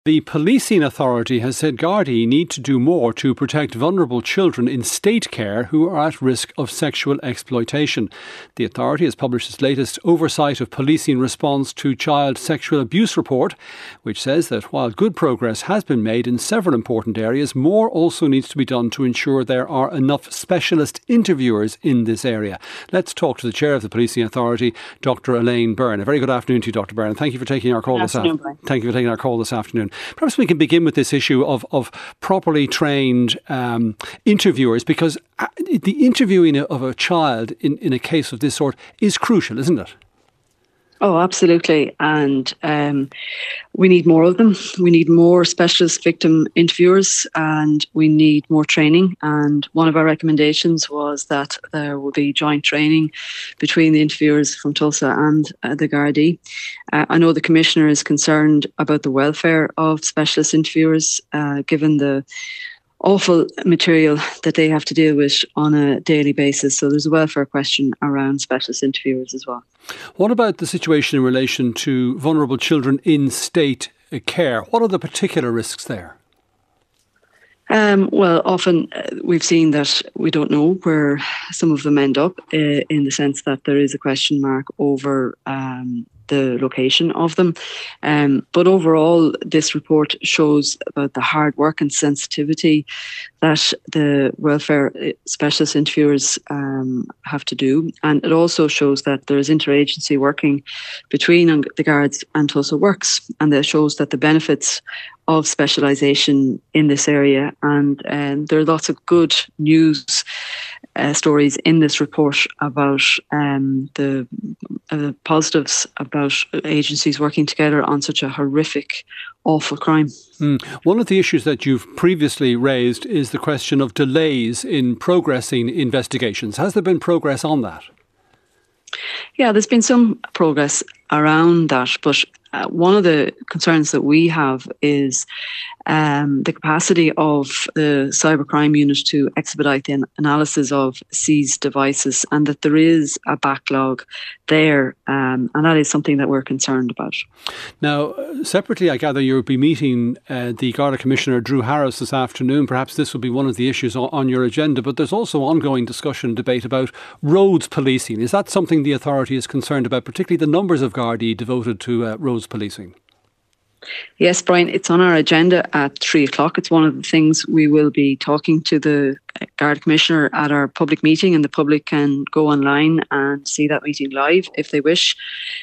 The Policing Authority has said Gardaí need to do more to protect vulnerable children in state care who are at risk of sexual exploitation. The authority has published its latest Oversight of Policing Response to Child Sexual Abuse report, which says that while good progress has been made in several important areas, more also needs to be done to ensure there are enough specialist interviewers in this area. Let's talk to the Chair of the Policing Authority, Dr. Elaine Byrne. A very good afternoon to you, Dr. Byrne. Thank you for taking our call this afternoon. Thank you for taking our call this afternoon. Perhaps we can begin with this issue of properly trained interviewers, because the interviewing of a child in a case of this sort is crucial, isn't it? Oh, absolutely. And we need more of them. We need more specialist victim interviewers and we need more training. And one of our recommendations was that there will be joint training between the interviewers from Tulsa and the Gardaí. I know the Commissioner is concerned about the welfare of specialist interviewers, given the awful material that they have to deal with on a daily basis. So there's a welfare question around specialist interviewers as well. What about the situation in relation to vulnerable children in state care? What are the particular risks there? Well, often we've seen that we don't know where some of them end up, in the sense that there is a question mark over the location of them. But overall, this report shows about the hard work and sensitivity that the welfare specialist interviewers have to do. And it also shows that there is interagency working between the Guards and Tulsa Works. And that shows that the benefits of specialisation in this area. And there are lots of good news stories in this report about the positives about agencies working together on such a horrific, awful crime. One of the issues that you've previously raised is the question of delays in progressing investigations. Has there been progress on that? Yeah, there's been some progress around that, but one of the concerns that we have is the capacity of the cybercrime unit to expedite the analysis of seized devices, and that there is a backlog there, and that is something that we're concerned about. Now, separately, I gather you'll be meeting the Garda Commissioner, Drew Harris, this afternoon. Perhaps this will be one of the issues on your agenda, but there's also ongoing discussion, debate about roads policing. Is that something the authority is concerned about, particularly the numbers of Gardaí devoted to roads policing? Yes, Brian, it's on our agenda at 3:00. It's one of the things we will be talking to the Garda Commissioner at our public meeting, and the public can go online and see that meeting live if they wish.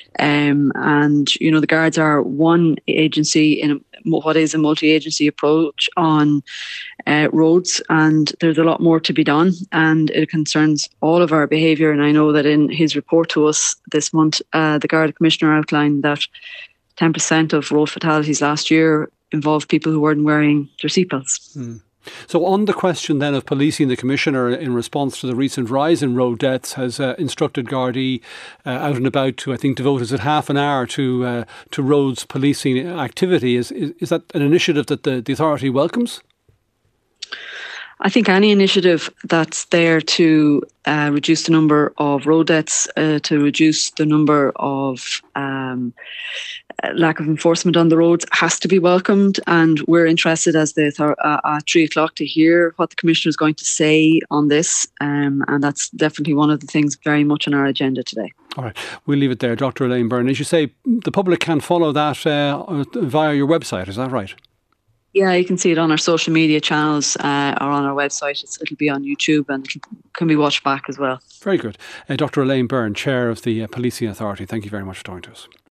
And, you know, the Guards are one agency in what is a multi-agency approach on roads, and there's a lot more to be done, and it concerns all of our behaviour. And I know that in his report to us this month, the Garda Commissioner outlined that 10% of road fatalities last year involved people who weren't wearing their seatbelts. So on the question then of policing, the Commissioner, in response to the recent rise in road deaths, has instructed Gardaí out and about to, I think, devote is it half an hour to roads policing activity. Is that an initiative that the authority welcomes? I think any initiative that's there to reduce the number of road deaths, to reduce the number of lack of enforcement on the roads has to be welcomed, and we're interested as at 3:00 to hear what the Commissioner is going to say on this, and that's definitely one of the things very much on our agenda today. All right, we'll leave it there. Dr. Elaine Byrne, as you say, the public can follow that via your website, is that right? Yeah, you can see it on our social media channels or on our website. It'll be on YouTube and it can be watched back as well. Very good. Dr. Elaine Byrne, Chair of the Policing Authority, thank you very much for talking to us.